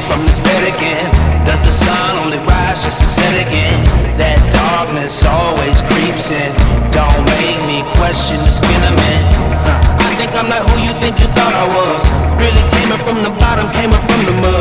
from this bed again? Does the sun only rise just to set again? That darkness always creeps in. Don't make me question the skin I'm in. I think I'm not who you think you thought I was. Really came up from the bottom, came up from the mud.